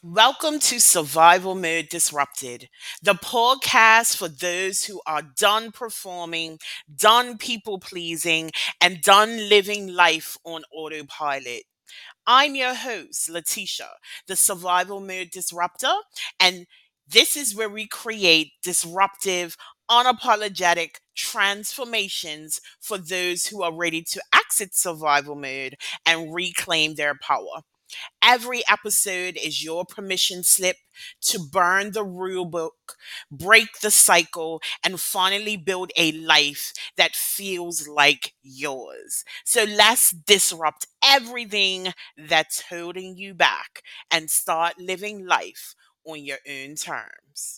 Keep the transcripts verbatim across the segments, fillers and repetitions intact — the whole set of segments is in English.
Welcome to Survival Mode Disrupted, the podcast for those who are done performing, done people pleasing, and done living life on autopilot. I'm your host, Letitia, the Survival Mode Disruptor, and this is where we create disruptive, unapologetic transformations for those who are ready to exit survival mode and reclaim their power. Every episode is your permission slip to burn the rule book, break the cycle, and finally build a life that feels like yours. So let's disrupt everything that's holding you back and start living life on your own terms.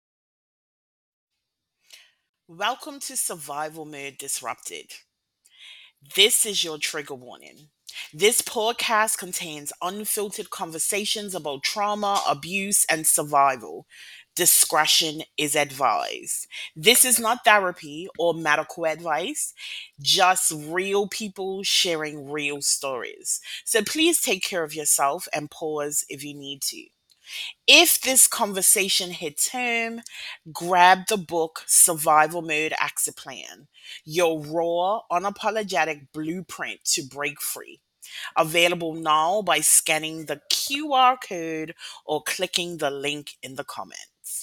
Welcome to Survival Mode Disrupted. This is your trigger warning. This podcast contains unfiltered conversations about trauma, abuse, and survival. Discretion is advised. This is not therapy or medical advice, just real people sharing real stories. So please take care of yourself and pause if you need to. If this conversation hits home, grab the book Survival Mode Exit Plan, your raw, unapologetic blueprint to break free. Available now by scanning the Q R code or clicking the link in the comments.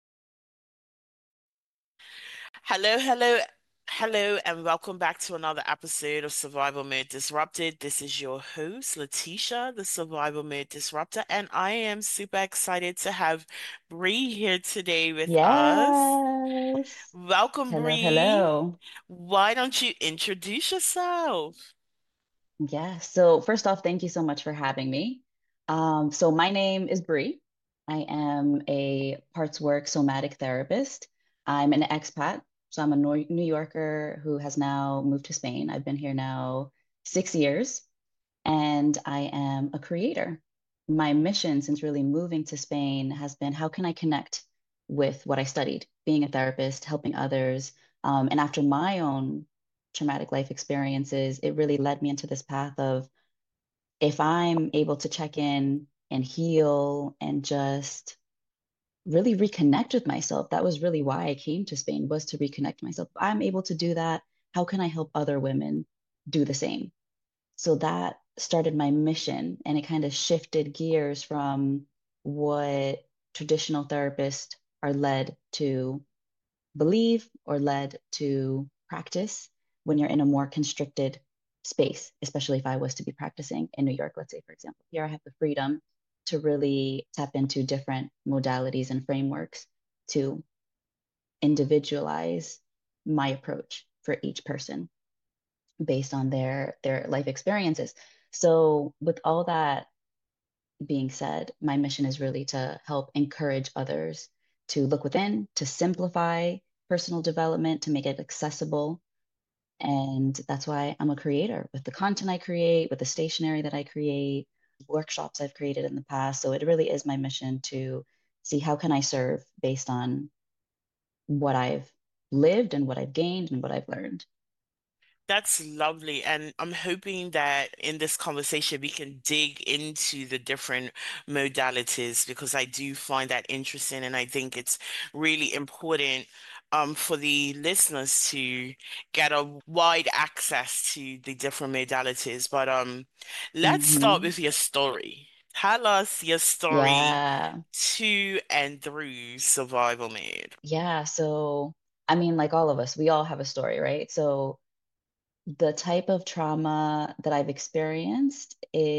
Hello, hello, hello, and welcome back to another episode of Survival Mode Disrupted. This is your host, Letitia, the Survival Mode Disruptor, and I am super excited to have Bree here today with us. Yes. Welcome, Hello, Bree. hello. Why don't you introduce yourself? Yeah. So first off, thank you so much for having me. Um, so my name is Bree. I am a parts work somatic therapist. I'm an expat. So I'm a Nor New Yorker who has now moved to Spain. I've been here now six years, and I am a creator. My mission since really moving to Spain has been how can I connect with what I studied, being a therapist, helping others. Um, and after my own traumatic life experiences, it really led me into this path of if I'm able to check in and heal and just really reconnect with myself. That was really why I came to Spain, was to reconnect myself. If I'm able to do that, how can I help other women do the same? So that started my mission, and it kind of shifted gears from what traditional therapists are led to believe or led to practice when you're in a more constricted space, especially if I was to be practicing in New York, let's say, for example. Here I have the freedom to really tap into different modalities and frameworks to individualize my approach for each person based on their their life experiences. So with all that being said, my mission is really to help encourage others to look within, to simplify personal development, to make it accessible. And that's why I'm a creator with the content I create, with the stationery that I create, workshops I've created in the past. So it really is my mission to see how can I serve based on what I've lived and what I've gained and what I've learned. That's lovely. And I'm hoping that in this conversation, we can dig into the different modalities because I do find that interesting. And I think it's really important um, for the listeners to get a wide access to the different modalities. But um, let's start Hmm. with your story. Tell us your story Yeah. to and through survival mode. Yeah. So, I mean, like all of us, we all have a story, right? So, the type of trauma that I've experienced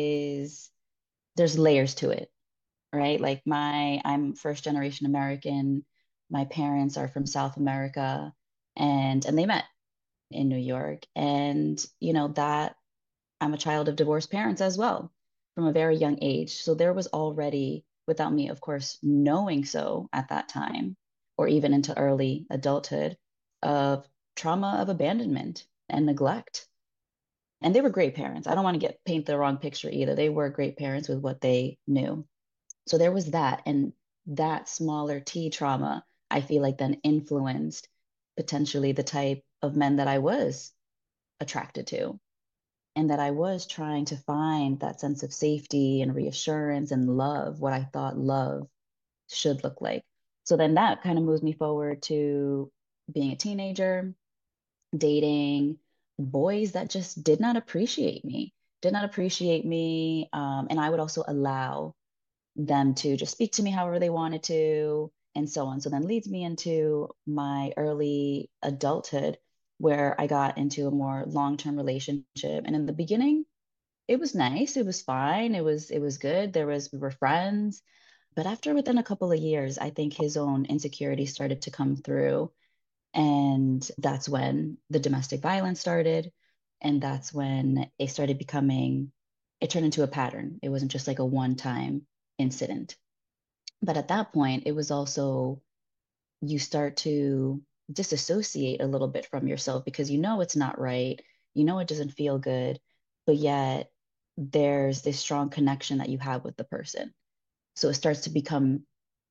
is there's layers to it, right? Like my, I'm first generation American. My parents are from South America, and and they met in New York. And, you know, that I'm a child of divorced parents as well from a very young age. So there was already, without me, of course, knowing so at that time, or even into early adulthood, of trauma of abandonment and neglect. And they were great parents. I don't want to get paint the wrong picture either. They were great parents with what they knew. So there was that. And that smaller T trauma, I feel like then influenced potentially the type of men that I was attracted to. and that I was trying to find that sense of safety and reassurance and love, what I thought love should look like. So then that kind of moves me forward to being a teenager, dating boys that just did not appreciate me, did not appreciate me. Um, and I would also allow them to just speak to me however they wanted to, and so on. So then leads me into my early adulthood, where I got into a more long-term relationship. And in the beginning, it was nice. It was fine. It was it was good. There was we were friends. But after within a couple of years, I think his own insecurity started to come through. And that's when the domestic violence started. And that's when it started becoming, it turned into a pattern. It wasn't just like a one-time incident. But at that point, it was also, you start to disassociate a little bit from yourself because you know it's not right. You know it doesn't feel good, but yet there's this strong connection that you have with the person. So it starts to become,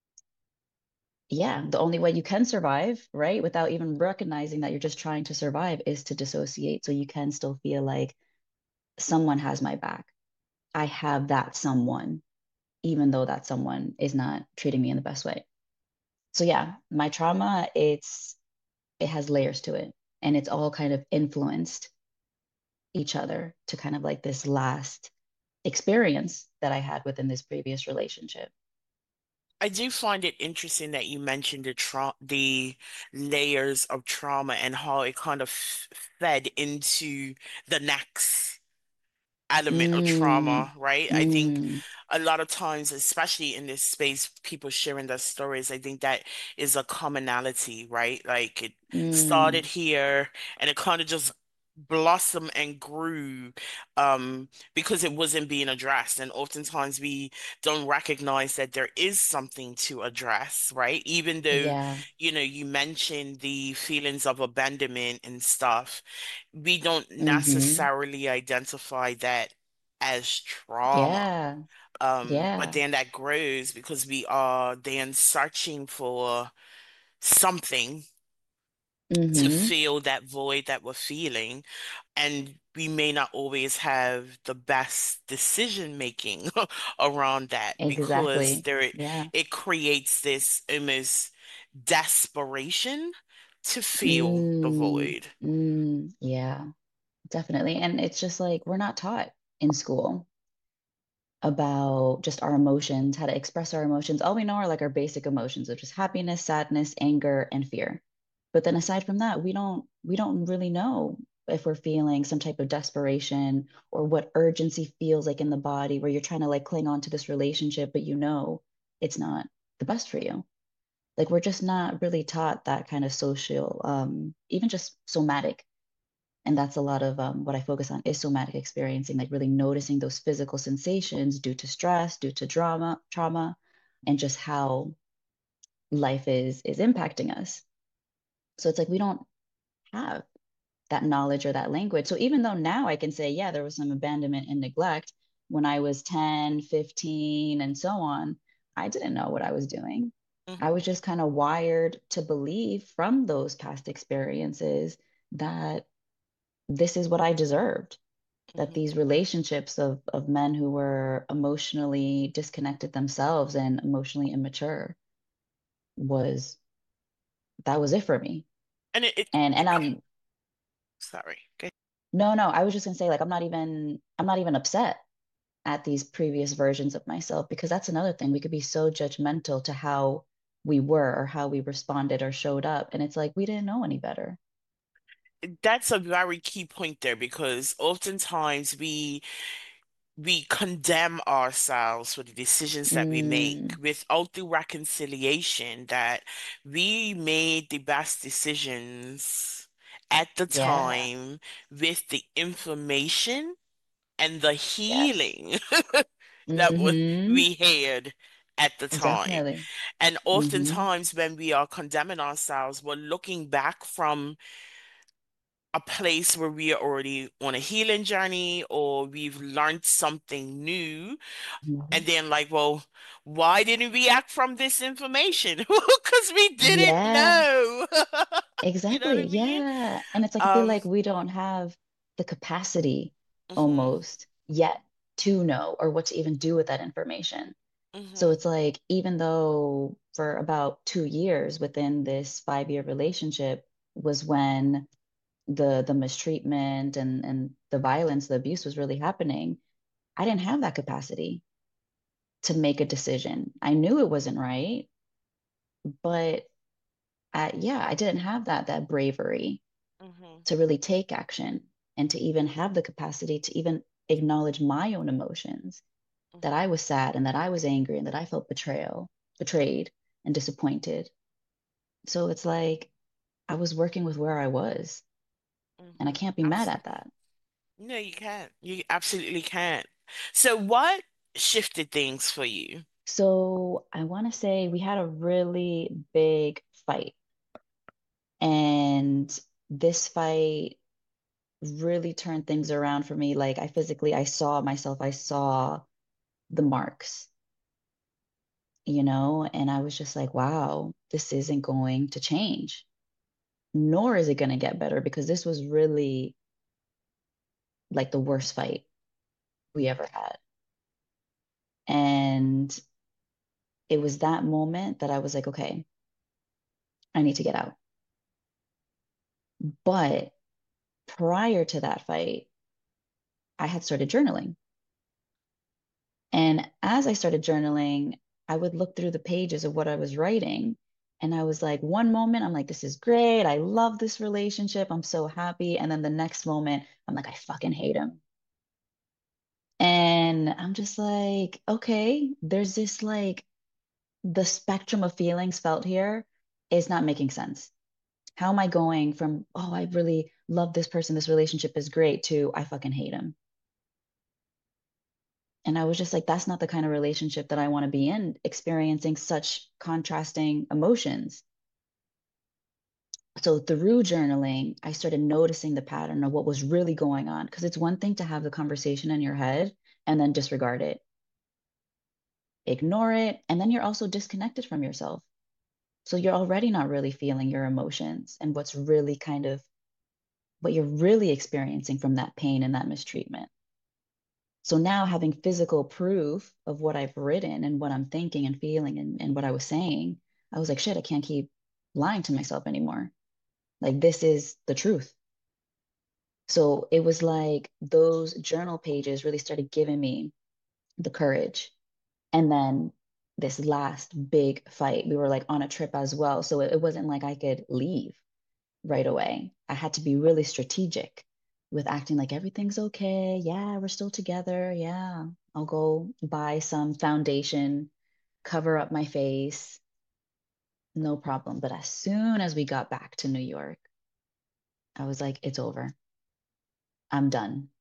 yeah, the only way you can survive, right? Without even recognizing that you're just trying to survive is to dissociate. So you can still feel like someone has my back. I have that someone, even though that someone is not treating me in the best way. So yeah, my trauma, it's it has layers to it, and it's all kind of influenced each other to kind of like this last experience that I had within this previous relationship. I do find it interesting that you mentioned the tra the layers of trauma and how it kind of f- fed into the next element of Mm, trauma, right? I think mm, a lot of times, especially in this space, people sharing their stories, I think that is a commonality, right? Like it started mm, here and it kind of just blossomed and grew um because it wasn't being addressed. And oftentimes we don't recognize that there is something to address, right? Even though, yeah. you know, you mentioned the feelings of abandonment and stuff, we don't Mm-hmm. necessarily identify that as trauma. Yeah. Um, but Yeah. then that grows because we are then searching for something to Mm-hmm. fill that void that we're feeling. And we may not always have the best decision making around that because Exactly. there Yeah. it creates this almost desperation to fill the Mm, void. mm, yeah, definitely. And it's just like we're not taught in school about just our emotions, how to express our emotions. All we know are like our basic emotions, which is happiness, sadness, anger, and fear. But then aside from that, we don't we don't really know if we're feeling some type of desperation or what urgency feels like in the body where you're trying to like cling on to this relationship, but you know it's not the best for you. Like we're just not really taught that kind of social, um, even just somatic. And that's a lot of um, what I focus on is somatic experiencing, like really noticing those physical sensations due to stress, due to drama, trauma, and just how life is is impacting us. So it's like we don't have that knowledge or that language. So even though now I can say, yeah, there was some abandonment and neglect when I was ten, fifteen, and so on, I didn't know what I was doing. I was Mhm, just kind of wired to believe from those past experiences that this is what I deserved, that mhm. these relationships of of men who were emotionally disconnected themselves and emotionally immature was that was it for me. And it, it, And it and I'm sorry. Okay. no, no, I was just gonna say like I'm not even I'm not even upset at these previous versions of myself because that's another thing. We could be so judgmental to how we were or how we responded or showed up. And it's like we didn't know any better. That's a very key point there because oftentimes we we condemn ourselves for the decisions that we make Mm, without the reconciliation that we made the best decisions at the yeah. time with the information and the Yes. healing that was, Mm-hmm. we had at the time. Definitely. And Mm-hmm. oftentimes when we are condemning ourselves, we're looking back from a place where we are already on a healing journey or we've learned something new. Mm-hmm. And then, like, well, why didn't we act from this information? Because we didn't Yeah, know. You know what I exactly. mean? Yeah. And it's like I feel like Um, we don't have the capacity. Mhm. almost yet to know or what to even do with that information. So Mhm. it's like, even though for about two years within this five year relationship was when the the mistreatment and and the violence, the abuse was really happening, I didn't have that capacity to make a decision. I knew it wasn't right, but I, yeah, I didn't have that that bravery Mhm. to really take action and to even have the capacity to even acknowledge my own emotions, that I Mhm. was sad and that I was angry and that I felt betrayal, betrayed and disappointed. So it's like I was working with where I was, and I Mhm. can't be mad at Absolutely. that. No, you can't. You absolutely can't. So what shifted things for you? So I want to say we had a really big fight, and this fight really turned things around for me. Like, I physically, I saw myself, I saw the marks, you know, and I was just like, wow, this isn't going to change, nor is it going to get better, because this was really like the worst fight we ever had. And it was that moment that I was like, okay, I need to get out. But prior to that fight, I had started journaling. And as I started journaling, I would look through the pages of what I was writing. And I was like, one moment, I'm like, this is great. I love this relationship. I'm so happy. And then the next moment, I'm like, I fucking hate him. And I'm just like, okay, there's this like, the spectrum of feelings felt here is not making sense. How am I going from, oh, I really love this person, this relationship is great, to I fucking hate him? And I was just like, that's not the kind of relationship that I want to be in, experiencing such contrasting emotions. So through journaling, I started noticing the pattern of what was really going on. Because it's one thing to have the conversation in your head and then disregard it, ignore it, and then you're also disconnected from yourself. So you're already not really feeling your emotions and what's really kind of what you're really experiencing from that pain and that mistreatment. So now, having physical proof of what I've written and what I'm thinking and feeling and, and what I was saying, I was like, shit, I can't keep lying to myself anymore. Like, this is the truth. So it was like those journal pages really started giving me the courage. And then this last big fight, we were like on a trip as well. So it, it wasn't like I could leave right away. I had to be really strategic with acting like everything's okay. Yeah, we're still together. Yeah, I'll go buy some foundation, cover up my face, no problem. But as soon as we got back to New York, I was like, it's over. I'm done.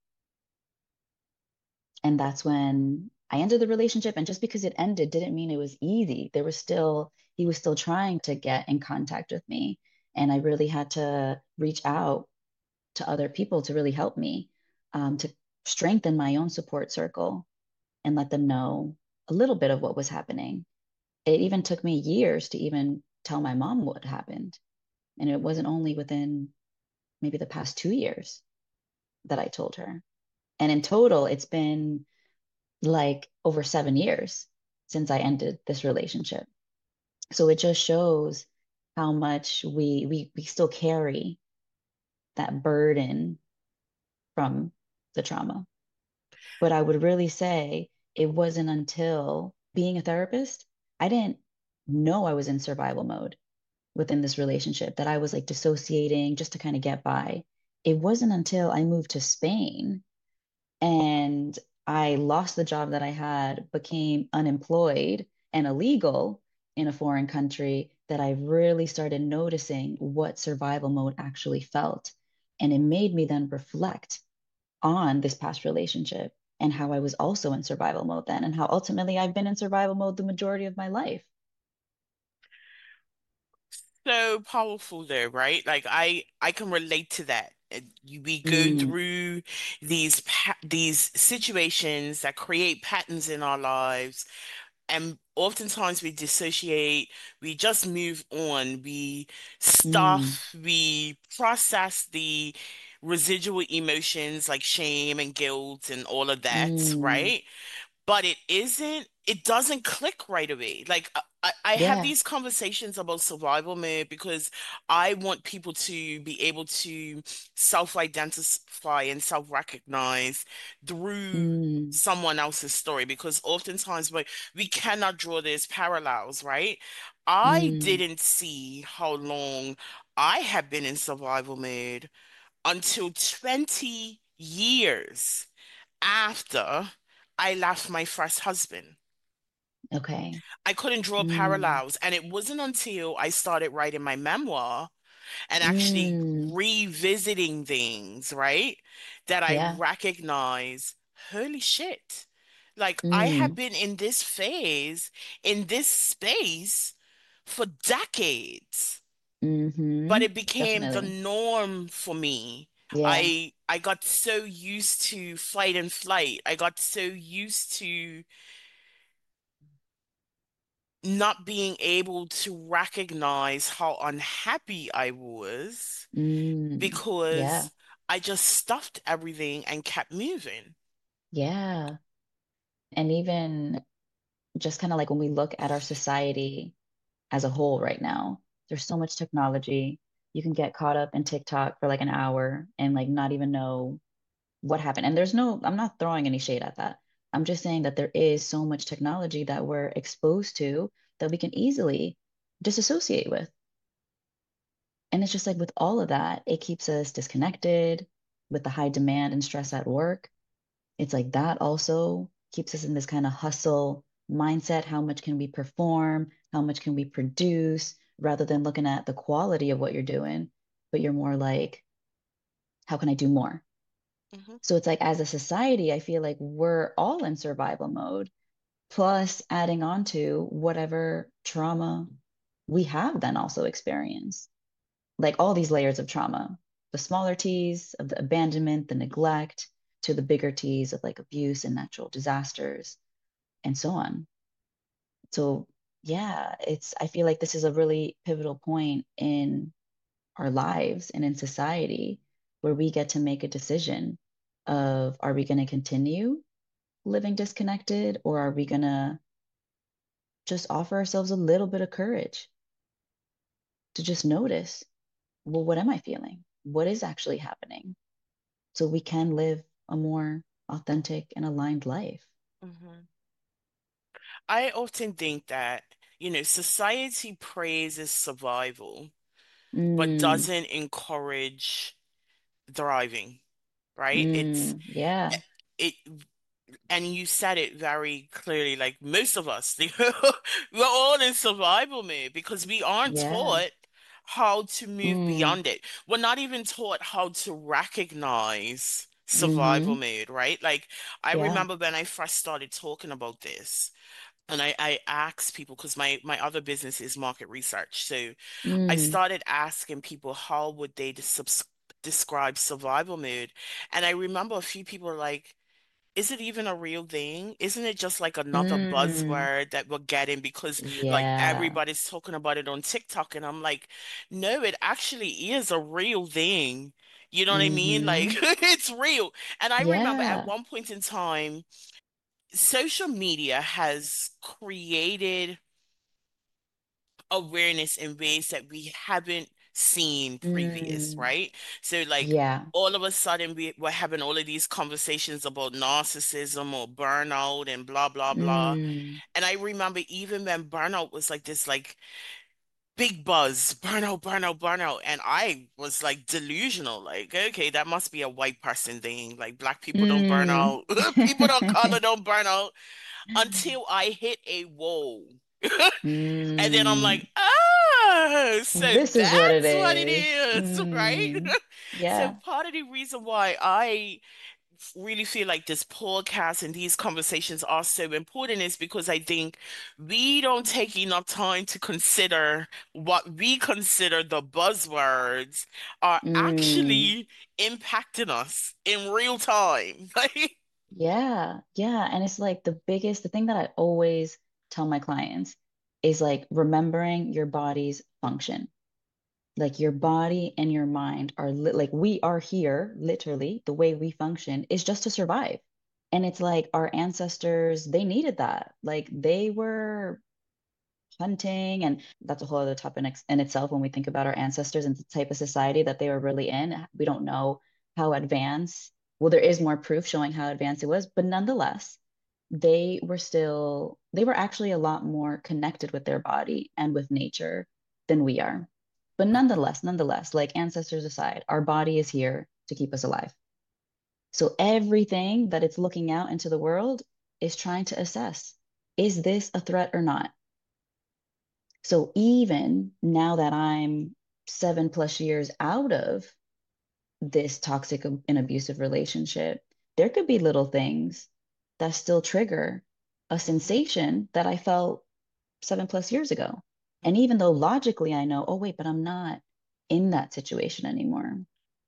And that's when I ended the relationship. And just because it ended didn't mean it was easy. There was still, he was still trying to get in contact with me. And I really had to reach out to other people to really help me, um, to strengthen my own support circle and let them know a little bit of what was happening. It even took me years to even tell my mom what happened. And it wasn't only within maybe the past two years that I told her. And in total, it's been like over seven years since I ended this relationship. So it just shows how much we we we still carry that burden from the trauma. But I would really say it wasn't until being a therapist, I didn't know I was in survival mode within this relationship, that I was like dissociating just to kind of get by. It wasn't until I moved to Spain and I lost the job that I had, became unemployed and illegal in a foreign country, that I really started noticing what survival mode actually felt. And it made me then reflect on this past relationship and how I was also in survival mode then, and how ultimately I've been in survival mode the majority of my life. So powerful though, right? Like I I can relate to that. And you- We go Mm, through these pa these situations that create patterns in our lives, and oftentimes we dissociate, we just move on, we mm, stuff, we process the residual emotions like shame and guilt and all of that, Mm, right? But it isn't, it doesn't click right away. Like I, I I have yeah. these conversations about survival mode because I want people to be able to self-identify and self-recognize through Mm, someone else's story because oftentimes we, we cannot draw these parallels, right? I mm, didn't see how long I have been in survival mode until twenty years after I left my first husband. okay. I couldn't draw Mm, parallels. And it wasn't until I started writing my memoir and actually mm, revisiting things, right, that I yeah. recognize, holy shit. Like I have Mm, been in this phase, in this space for decades, but mm-hmm. it became the Definitely. norm for me. Yeah. I I got so used to fight and flight. I got so used to not being able to recognize how unhappy I was Mm, yeah. because I just stuffed everything and kept moving. Yeah. And even just kind of like when we look at our society as a whole right now, there's so much technology. You can get caught up in TikTok for like an hour and like not even know what happened. And there's no, I'm not throwing any shade at that. I'm just saying that there is so much technology that we're exposed to that we can easily disassociate with. And it's just like with all of that, it keeps us disconnected with the high demand and stress at work. It's like that also keeps us in this kind of hustle mindset. How much can we perform? How much can we produce? Rather than looking at the quality of what you're doing, but you're more like, how can I do more? Hmm. So it's like as a society, I feel like we're all in survival mode, plus adding on to whatever trauma we have then also experienced. Like all these layers of trauma, the smaller T's of the abandonment, the neglect, to the bigger T's of like abuse and natural disasters and so on. So yeah, it's I feel like this is a really pivotal point in our lives and in society where we get to make a decision of are we going to continue living disconnected or are we going to just offer ourselves a little bit of courage to just notice, well, what am I feeling? What is actually happening? So we can live a more authentic and aligned life. Hmm. I often think that, you know, society praises survival, but Mm, doesn't encourage thriving, right? It's mm, yeah, it and you said it very clearly, like most of us, we're all in survival mode because we aren't yeah, taught how to move mm, beyond it. We're not even taught how to recognize survival mm-hmm, mode, right? Like I yeah, remember when I first started talking about this, and I, I asked people because my my other business is market research. So I mm, started asking people how would they des describe survival mode, and I remember a few people were like, is it even a real thing? Isn't it just like another mm, buzzword that we're getting because like yeah, everybody's talking about it on TikTok? And I'm like, no, it actually is a real thing. You know what I mean? Like mm-hmm, it's real. And I remember at yeah, one point in time, social media has created awareness in ways that we haven't seen previous, mm, right? So like yeah, all of a sudden we, we're having all of these conversations about narcissism or burnout and blah blah blah. mm, And I remember even when burnout was like this like big buzz, burnout, burnout, burnout. And I was like delusional, like, okay, that must be a white person thing. Like black people don't burn mm. out, people of color don't burn out until I hit a wall. And then I'm like, Mm, oh, so this is what it that's what it is. is, right? Mm, So yeah. part of the reason why I really feel like this podcast and these conversations are so important is because I think we don't take enough time to consider what we consider the buzzwords are Mm, actually impacting us in real time. Like, yeah. Yeah. And it's like the biggest, the thing that I always tell my clients is like remembering your body's function. Like your body and your mind are li like we are here, literally, the way we function is just to survive. And it's like our ancestors, they needed that. Like they were hunting, and that's a whole other topic in, ex- in itself when we think about our ancestors and the type of society that they were really in. We don't know how advanced, well, there is more proof showing how advanced it was, but nonetheless, they were still, they were actually a lot more connected with their body and with nature than we are. But nonetheless, nonetheless, like ancestors aside, our body is here to keep us alive. So everything that it's looking out into the world is trying to assess, is this a threat or not? So even now that I'm seven plus years out of this toxic and abusive relationship, there could be little things that still trigger a Mhm. sensation that I felt seven plus years ago. And even though logically I know, oh, wait, but I'm not in that situation anymore,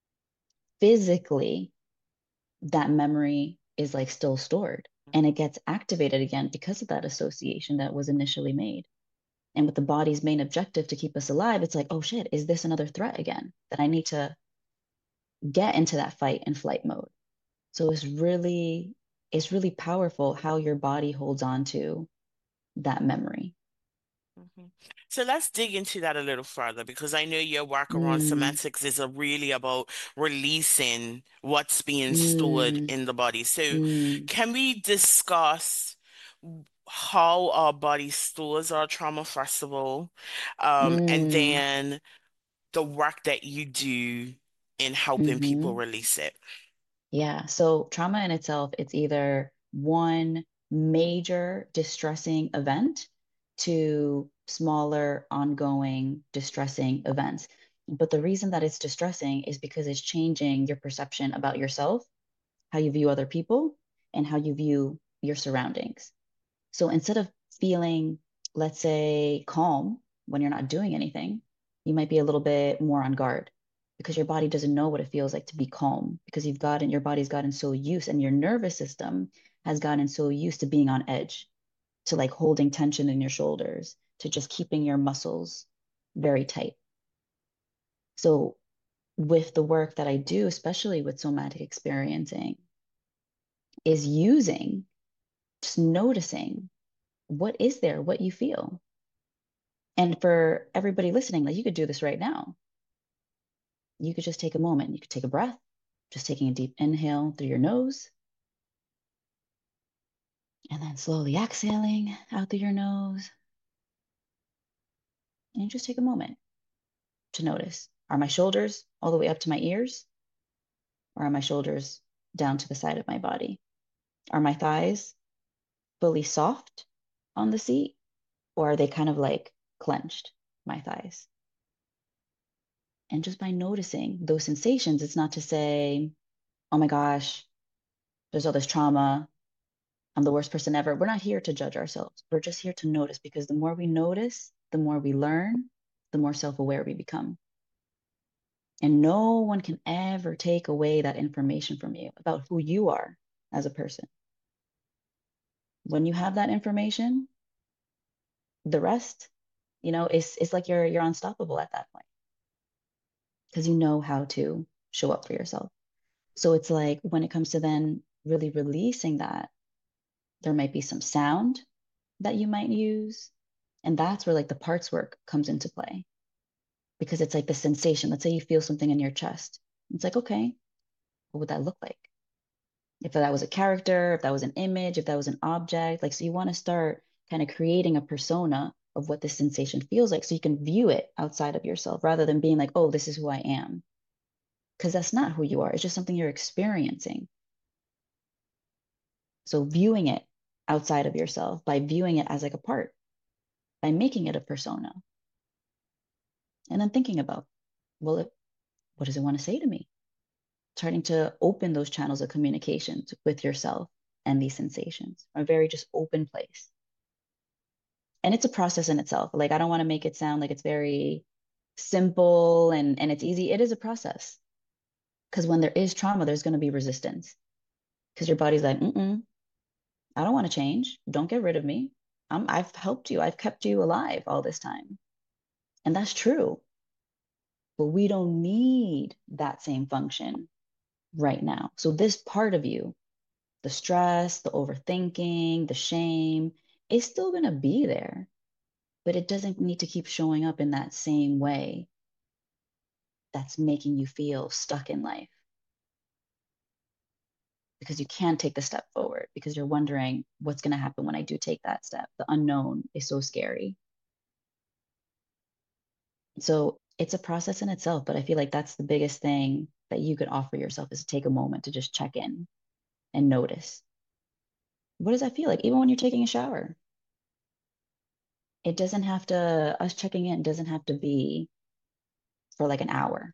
physically, that memory is like still stored and it gets activated again because of that association that was initially made. And with the body's main objective to keep us alive, it's like, oh shit, is this another threat again that I need to get into that fight and flight mode? So it's really, it's really powerful how your body holds on to that memory. Mhm. So let's dig into that a little further because I know your work around Mm, semantics is a really about releasing what's being stored mm, in the body. So mm, can we discuss how our body stores our trauma, first of all, um, and mm, then the work that you do in helping people mm-hmm. release it? Yeah. So trauma in itself, it's either one major distressing event to smaller, ongoing, distressing events. But the reason that it's distressing is because it's changing your perception about yourself, how you view other people, and how you view your surroundings. So instead of feeling, let's say, calm when you're not doing anything, you might be a little bit more on guard because your body doesn't know what it feels like to be calm because you've gotten, your body's gotten so used and your nervous system has gotten so used to being on edge, to like holding tension in your shoulders, to just keeping your muscles very tight. So with the work that I do, especially with somatic experiencing, is using, just noticing what is there, what you feel. And for everybody listening, like you could do this right now. You could just take a moment. You could take a breath, just taking a deep inhale through your nose and then slowly exhaling out through your nose. And just take a moment to notice, are my shoulders all the way up to my ears? Or are my shoulders down to the side of my body? Are my thighs fully soft on the seat? Or are they kind of like clenched, my thighs? And just by noticing those sensations, it's not to say, oh my gosh, there's all this trauma. I'm the worst person ever. We're not here to judge ourselves. We're just here to notice because the more we notice, the more we learn, the more self aware we become. And no one can ever take away that information from you about who you are as a person. When you have that information, the rest, you know, it's it's like you're you're unstoppable at that point because you know how to show up for yourself. So it's like when it comes to then really releasing that, there might be some sound that you might use. And that's where like the parts work comes into play because it's like the sensation. Let's say you feel something in your chest. It's like, okay, what would that look like? If that was a character, if that was an image, if that was an object, like, so you want to start kind of creating a persona of what this sensation feels like so you can view it outside of yourself rather than being like, oh, this is who I am. Because that's not who you are. It's just something you're experiencing. So viewing it outside of yourself by viewing it as like a part, by making it a persona, and then thinking about, well, it, what does it want to say to me? Starting to open those channels of communication with yourself and these sensations, a very just open place. And it's a process in itself. Like I don't want to make it sound like it's very simple and and it's easy. It is a process because when there is trauma, there's going to be resistance because your body's like, mm-mm, I don't want to change. Don't get rid of me. I'm, I've helped you. I've kept you alive all this time. And that's true. but we don't need that same function right now. So this part of you, the stress, the overthinking, the shame, is still going to be there, but it doesn't need to keep showing up in that same way that's making you feel stuck in life because you can't take the step forward because you're wondering what's going to happen when I do take that step. The unknown is so scary. So it's a process in itself, but I feel like that's the biggest thing that you could offer yourself is to take a moment to just check in and notice. What does that feel like? Even when you're taking a shower, it doesn't have to, us checking in doesn't have to be for like an hour.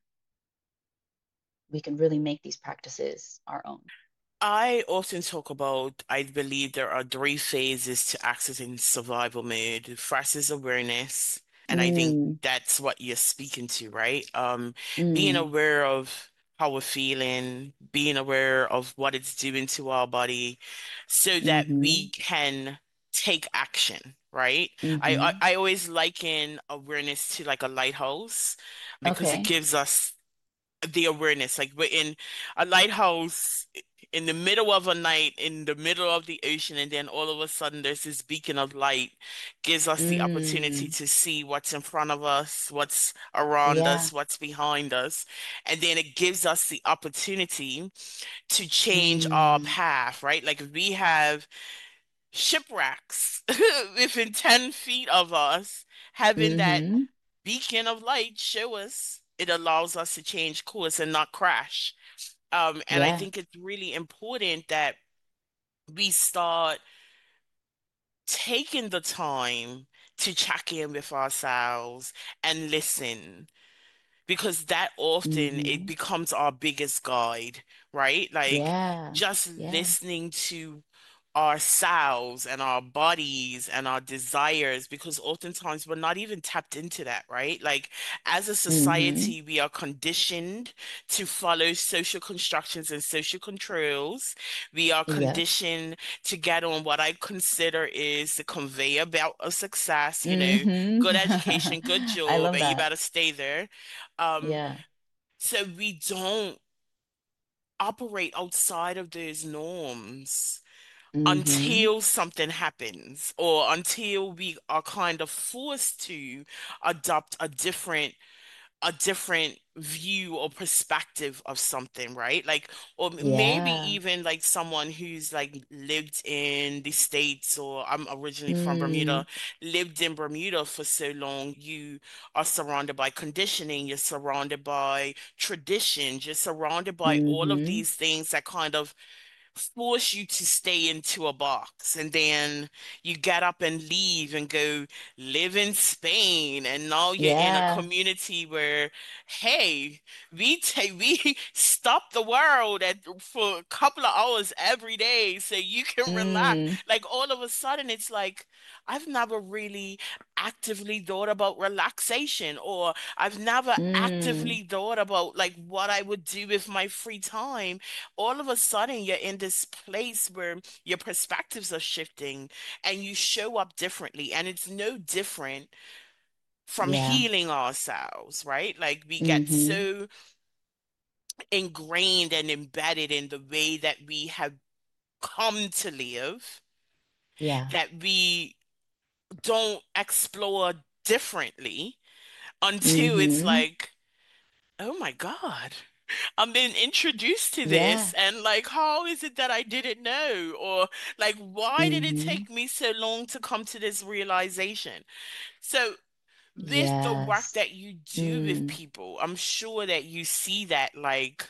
We can really make these practices our own. I often talk about, I believe there are three phases to accessing survival mode. The first is awareness, and I think Mm, that's what you're speaking to, right? Um, being mm, aware of how we're feeling, being aware of what it's doing to our body, so that we mm-hmm, can take action, right? I, I, mm-hmm. I always liken awareness to like a lighthouse because it Okay. gives us the awareness. Like we're in a lighthouse in the middle of a night, in the middle of the ocean, and then all of a sudden there's this beacon of light, gives us the opportunity Mm, to see what's in front of us, what's around yeah. us, what's behind us. And then it gives us the opportunity to change our Mm, path, right? Like if we have shipwrecks within ten feet of us, having that mm-hmm. beacon of light show us, it allows us to change course and not crash. Um, and I Yeah. think it's really important that we start taking the time to check in with ourselves and listen because that often it Mm-hmm. becomes our biggest guide, right? Like Yeah. just Yeah. listening to ourselves and our bodies and our desires because oftentimes we're not even tapped into that, right? Like as a Mm-hmm. society, we are conditioned to follow social constructions and social controls. We are Yep. conditioned to get on what I consider is the conveyor belt of success, you know, good Mm-hmm. education, good I job, love and you that. better stay there. Um, Yeah. so we don't operate outside of those norms Mm-hmm. until something happens or until we are kind of forced to adopt a different a different view or perspective of something, right? Like, or maybe Yeah. even like someone who's like lived in the States, or I'm originally from Mm, Bermuda, lived in Bermuda for so long, you are surrounded by conditioning, you're surrounded by traditions, you're surrounded by all of mm-hmm. these things that kind of force you to stay into a box and then you get up and leave and go live in Spain and now you're in a Yeah. community where hey we take we stop the world at, for a couple of hours every day so you can relax Mm, like all of a sudden it's like I've never really actively thought about relaxation or I've never mm. actively thought about like what I would do with my free time all of a sudden you're in this place where your perspectives are shifting and you show up differently. And it's no different from Yeah. healing ourselves, right? Like we get Mm-hmm. so ingrained and embedded in the way that we have come to live Yeah. that we don't explore differently until it's Mm-hmm. like, oh my God. I'm being introduced to this Yeah. and like how is it that I didn't know or like why did it Mm-hmm. take me so long to come to this realization? So with the work Yes. that you do with Mm. people, I'm sure that you see that like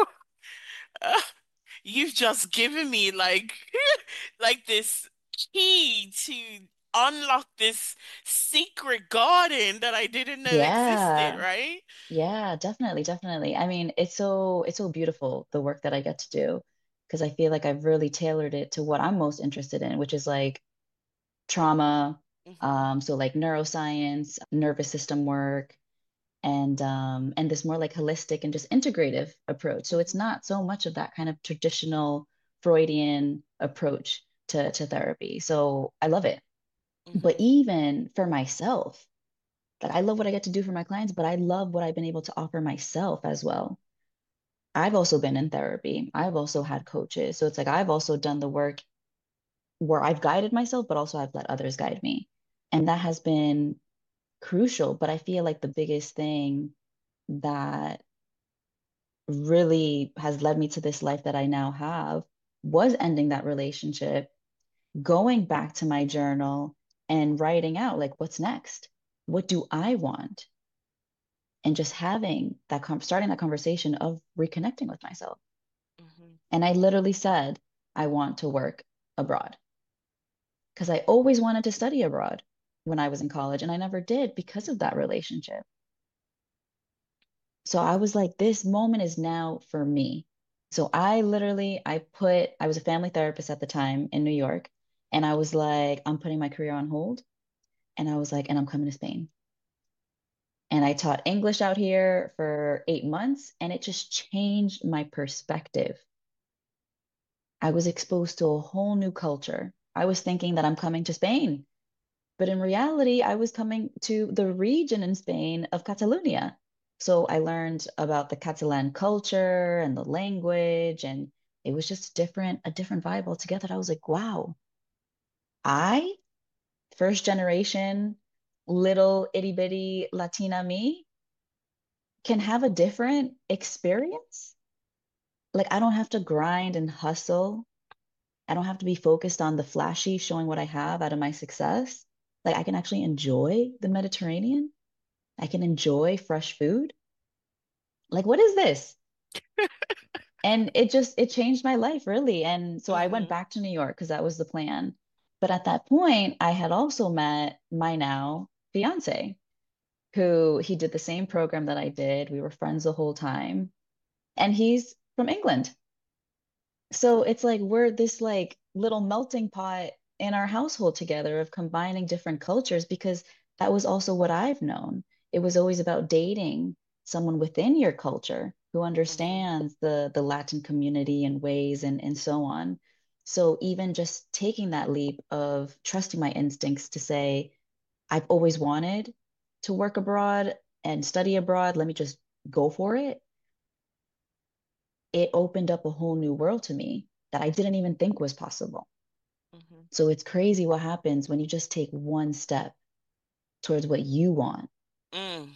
you've just given me like like this key to unlock this secret garden that I didn't know existed, Yeah. right? Yeah, definitely, definitely. I mean, it's so it's so beautiful the work that I get to do because I feel like I've really tailored it to what I'm most interested in, which is like trauma, Hmm. um, so like neuroscience, nervous system work, and um, and this more like holistic and just integrative approach. So it's Hmm. not so much of that kind of traditional Freudian approach to to therapy. So I love it. But Hmm. even for myself, Like I love what I get to do for my clients, but I love what I've been able to offer myself as well. I've also been in therapy. I've also had coaches. So it's like I've also done the work where I've guided myself, but also I've let others guide me. And that has been crucial. But I feel like the biggest thing that really has led me to this life that I now have was ending that relationship, going back to my journal and writing out like, what's next? What do I want? And just having that, com- starting that conversation of reconnecting with myself. Mhm. And I literally said, I want to work abroad because I always wanted to study abroad when I was in college, and I never did because of that relationship. So I was like, this moment is now for me. So I literally, I put, I was a family therapist at the time in New York, and I was like, I'm putting my career on hold. And I was like, and I'm coming to Spain. And I taught English out here for eight months, and it just changed my perspective. I was exposed to a whole new culture. I was thinking that I'm coming to Spain, but in reality, I was coming to the region in Spain of Catalonia. So I learned about the Catalan culture and the language, and it was just different, a different vibe altogether. I was like, wow, I, first generation, little itty bitty Latina me, can have a different experience. Like, I don't have to grind and hustle. I don't have to be focused on the flashy, showing what I have out of my success. Like, I can actually enjoy the Mediterranean. I can enjoy fresh food. Like, what is this? And it just it changed my life really. And so I went Mhm. back to New York because that was the plan. But at that point, I had also met my now fiance, who he did the same program that I did. We were friends the whole time, and he's from England. So it's like we're this like little melting pot in our household together of combining different cultures because that was also what I've known. It was always about dating someone within your culture who Mhm. understands the the Latin community and ways and and so on. So even just taking that leap of trusting my instincts to say, I've always wanted to work abroad and study abroad, let me just go for it. It opened up a whole new world to me that I didn't even think was possible. Mhm. So it's crazy what happens when you just take one step towards what you want. Mm,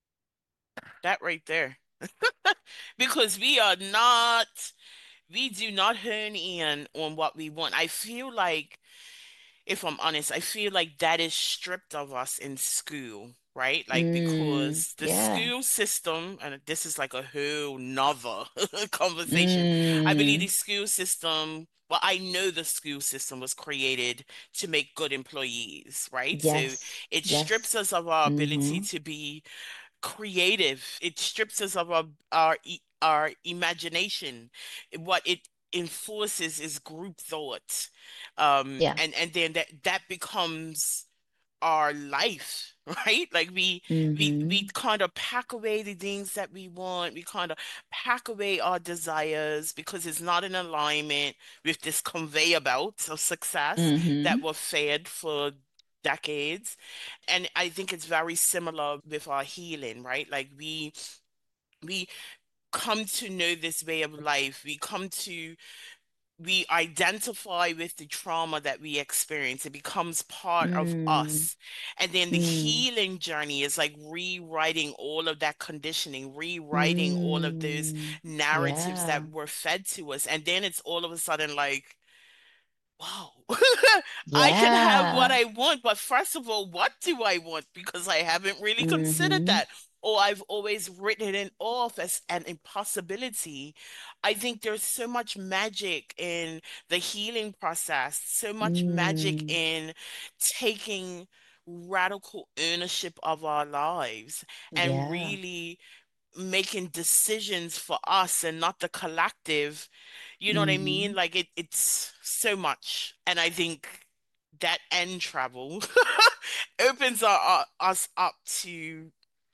that right there. Because we are not, we do not hone in on what we want. I feel like, if I'm honest, I feel like that is stripped of us in school, right? Like, Mm, because the yeah. school system, and this is like a whole nother conversation. I believe the Mm, school system, well, I know the school system was created to make good employees, right? So yes. it strips Yes. us of our ability Mm-hmm. to be creative. It strips us of our our e- our imagination. What it enforces is group thought, um, Yeah. and and then that that becomes our life, right? Like we we we Mm-hmm. kind of pack away the things that we want. We kind of pack away our desires because it's not in alignment with this conveyor belt of success that Mm-hmm. were fed for decades. And I think it's very similar with our healing, right? Like we we come to know this way of life. We come to we identify with the trauma that we experience. It becomes part of Mm, us. And then the mm, healing journey is like rewriting all of that conditioning, rewriting all of those mm. narratives Yeah. that were fed to us. And then it's all of a sudden like, wow, I can have what Yeah. I want, but first of all, what do I want? Because I haven't really considered Mm-hmm. that, or I've always written it off as an impossibility. I think there's so much magic in the healing process, so much magic Mm, in taking radical ownership of our lives and yeah. really making decisions for us and not the collective. You know what I mean? Mm-hmm. Like it it's so much. And I think that end travel opens our, our- us up to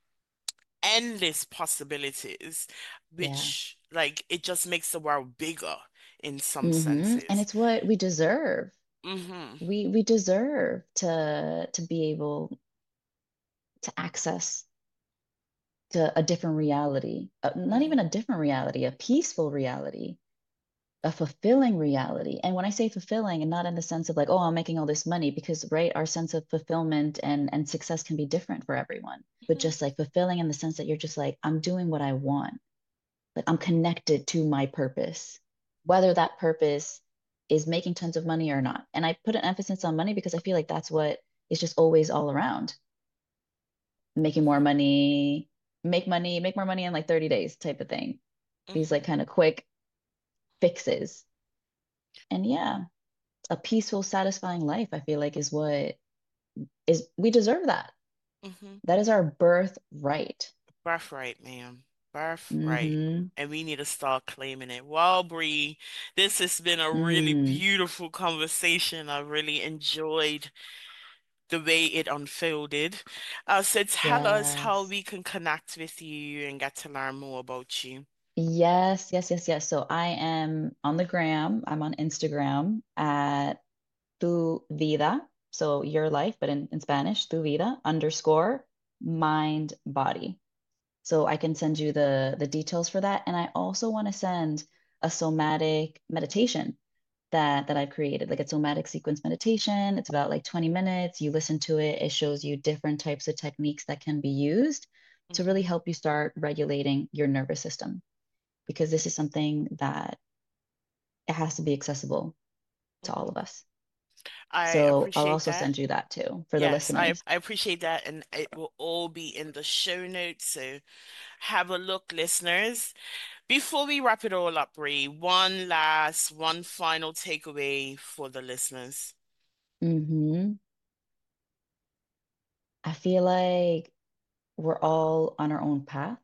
endless possibilities, Yeah. which like it just makes the world bigger in some Mm-hmm. And senses. it's what we deserve. Hmm. We we deserve to to be able to access to a different reality, uh, not even Mhm. a different reality, a peaceful reality, a fulfilling reality. And when I say fulfilling, and not in the sense of like, oh, I'm making all this money, because right, our sense of fulfillment and and success can be different for everyone. But Mhm. just like fulfilling in the sense that you're just like, I'm doing what I want. Like I'm connected to my purpose, whether that purpose is making tons of money or not. And I put an emphasis on money because I feel like that's what is just always all around. Making more Mhm. money, make money, make more money in like thirty days type of thing. These like Mhm. kind of quick fixes. And yeah, a peaceful, satisfying life, I feel like is what is we deserve that. Mhm. That is our birthright. Birthright, ma'am. Birthright. Mm-hmm. And we need to start claiming it. Well, Bree, this has been a really Mm. beautiful conversation. I really enjoyed the way it unfolded. Uh, so tell us how Yes. we can connect with you and get to learn more about you. Yes, yes, yes, yes. So I am on the gram. I'm on Instagram at tu vida. So your life, but in, in Spanish, tu vida underscore mind body. So I can send you the the details for that. And I also want to send a somatic meditation that that I've created, like a somatic sequence meditation. It's about like twenty minutes. You listen to it, it shows you different types of techniques that can be used to really Mhm. help you start regulating your nervous system, because this is something that it has to be accessible to all of Mhm. us. I So I'll appreciate also that. send you that too for the Yes, I, listeners. I appreciate that, and it will all be in the show notes. So have a look, listeners. Before we wrap it all up, Bree, one last, one final takeaway for the listeners. Hmm. I feel like we're all on our own path.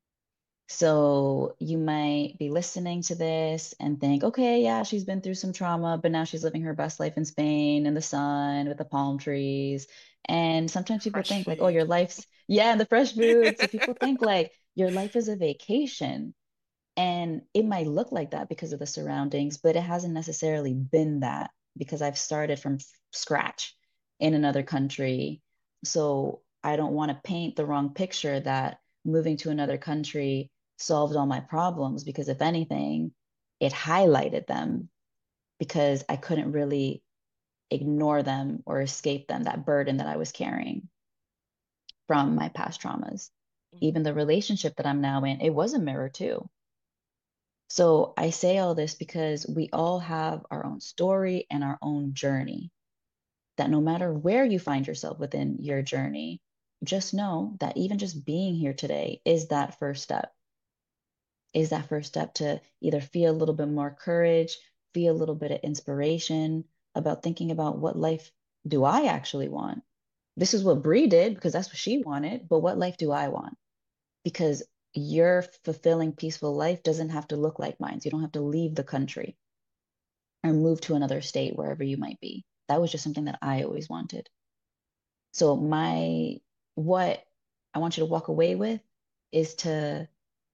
So you might be listening to this and think, okay, yeah, she's been through some trauma, but now she's living her best life in Spain in the sun with the palm trees. And sometimes people Fresh think like, oh, food. your life's, yeah, and the fresh food. So people think like your life is a vacation. And it might look like that because of the surroundings, but it hasn't necessarily been that because I've started from f- scratch in another country. So I don't want to paint the wrong picture that moving to another country solved all my problems, because if anything, it highlighted them because I couldn't really ignore them or escape them, that burden that I was carrying from my past traumas. Even Mhm. the relationship that I'm now in, it was a mirror too. So I say all this because we all have our own story and our own journey. That no matter where you find yourself within your journey, just know that even just being here today is that first step, is that first step to either feel a little bit more courage, feel a little bit of inspiration about thinking about what life do I actually want? This is what Brie did because that's what she wanted, but what life do I want? Because your fulfilling, peaceful life doesn't have to look like mine. So you don't have to leave the country or move to another state, wherever you might be. That was just something that I always wanted. So my what I want you to walk away with is to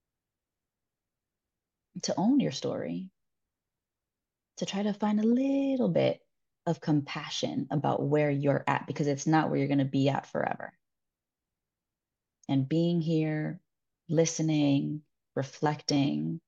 to own your story, to try to find a little bit of compassion about where you're at, because it's not where you're going to be at forever. And being here, listening, reflecting,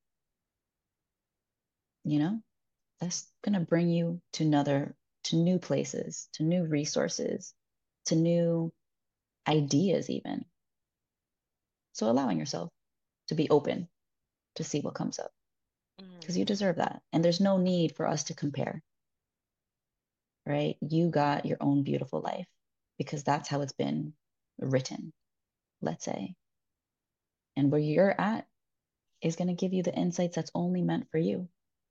you know, that's going to bring you to another, to new places, to new resources, to new ideas, even. So allowing yourself to be open to see what comes up, because you Mm. deserve that. And there's no need for us to compare, right? You got your own beautiful life because that's how it's been written, let's say. And where you're at is going to give you the insights that's only meant for you.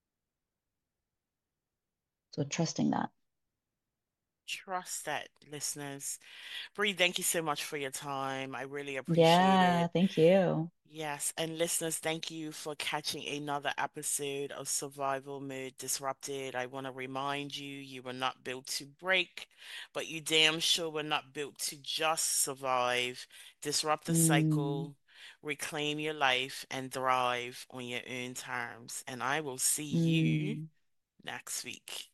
So trusting that. Trust that, listeners. Bree, thank you so much for your time. I really appreciate Yeah, it. thank you. Yes, and listeners, thank you for catching another episode of Survival Mode Disrupted. I want to remind you, you were not built to break, but you damn sure were not built to just survive. Disrupt the Mm, cycle, reclaim your life, and thrive on your own terms. And I will see you mm. next week.